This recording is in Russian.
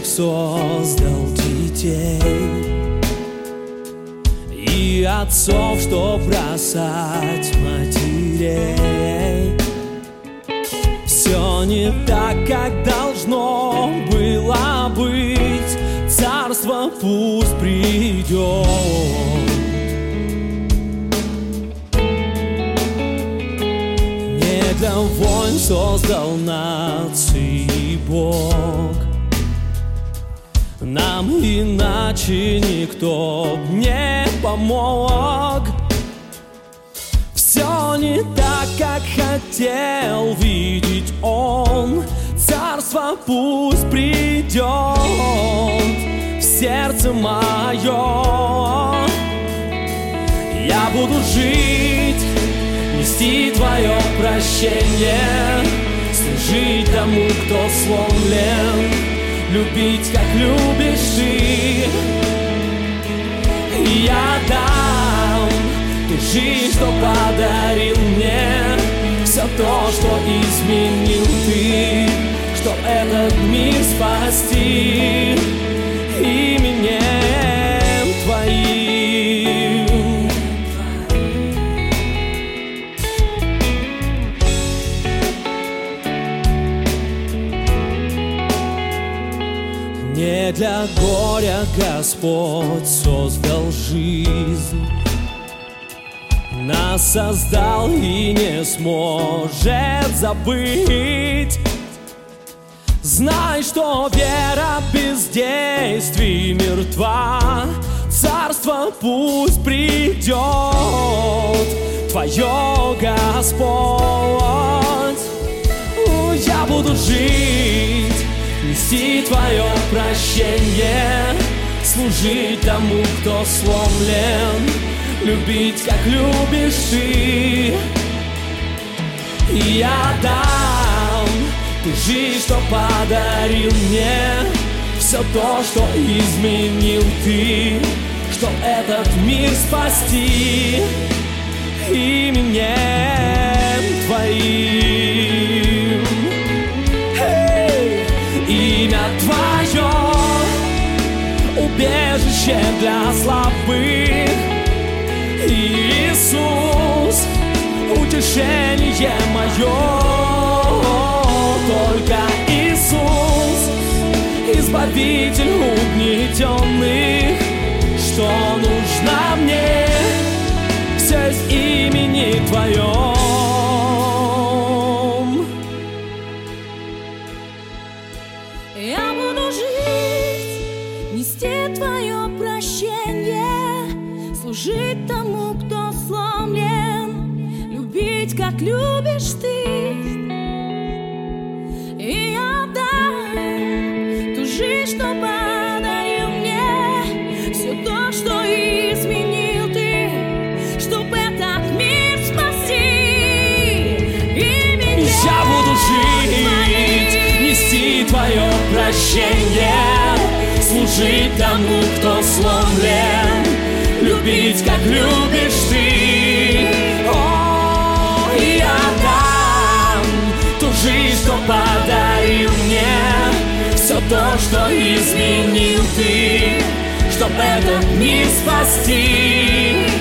Бог создал детей и отцов, чтоб бросать матерей. Все не так, как должно было быть. Царство пусть придет. Не для войн создал нации Бог. Нам иначе никто не помог. Все не так, как хотел видеть Он. Царство пусть придет в сердце мое. Я буду жить, нести Твое прощение, служить тому, кто сломлен, любить, как любишь Ты. И я дам ту жизнь, что подарил мне, все то, что изменил Ты, чтоб этот мир спасти именем Твоим. Не для горя Господь создал жизнь, нас создал и не сможет забыть. Знай, что вера без действий мертва. Царство пусть придет Твое, Господь. Я буду жить, нести Твое прощение, служить тому, кто сломлен, любить, как любишь Ты. И я дам ту жизнь, что подарил мне, все то, что изменил Ты, чтоб этот мир спасти именем Твоим. Имя Твое — убежище для слабых. Иисус — утешение мое. Только Иисус — избавитель угнетенных. Что нужно мне, все из имени Твоем. Я буду жить, нести Твое прощение, служить тому, кто сломлен, любить, как любишь Ты. И я дам ту жизнь, что подарил мне, все то, что изменил Ты, чтоб этот мир спасти именем. Я буду жить, нести Твое прощение, служить тому, кто сломлен, любить, как любишь Ты. О, и я дам ту жизнь, что подарил мне, все то, что изменил Ты, чтоб этот мир спасти